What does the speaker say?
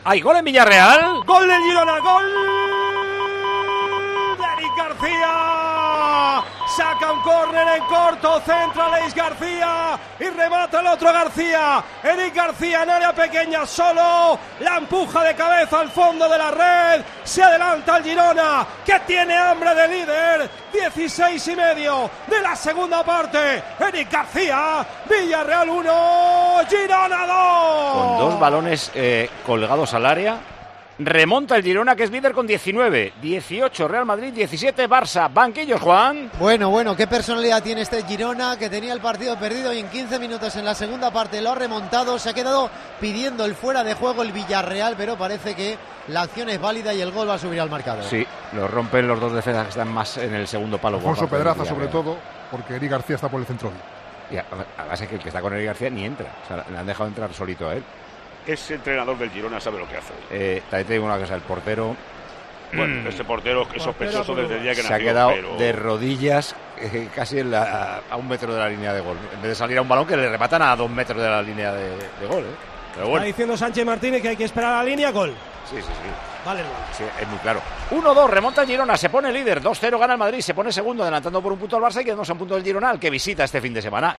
¿Hay gol en Villarreal? ¡Gol del Girona! ¡Gol de Eric García! Saca un córner en corto, centra Aleix García y remata el otro García. Eric García en área pequeña solo, la empuja de cabeza al fondo de la red. Se adelanta el Girona, que tiene hambre de líder. 16:30 de la segunda parte. Eric García, Villarreal 1, Girona 2. Con dos balones colgados al área. Remonta el Girona, que es líder con 19, 18 Real Madrid, 17 Barça. Banquillos, Juan. Bueno, qué personalidad tiene este Girona, que tenía el partido perdido y en 15 minutos en la segunda parte lo ha remontado. Se ha quedado pidiendo el fuera de juego el Villarreal, pero parece que la acción es válida y el gol va a subir al marcador. Sí, lo rompen los dos defensas que están más en el segundo palo. Alfonso Pedraza sobre todo, porque Eric García está por el centro. Y además es que el que está con Eric García ni entra, o sea, le han dejado entrar solito a él. Ese entrenador del Girona sabe lo que hace. También te digo una cosa, el portero... Bueno, ese portero es sospechoso desde el día que nació. Se ha quedado pero... de rodillas casi a 1 metro de la línea de gol. En vez de salir a un balón que le rematan a 2 metros de la línea de gol. Pero bueno. Está diciendo Sánchez Martínez que hay que esperar a la línea, gol. Sí. Vale, sí, es muy claro. 1-2, remonta el Girona, se pone líder. 2-0 gana el Madrid, se pone segundo, adelantando por un punto al Barça y quedándose a un punto del Girona, al que visita este fin de semana.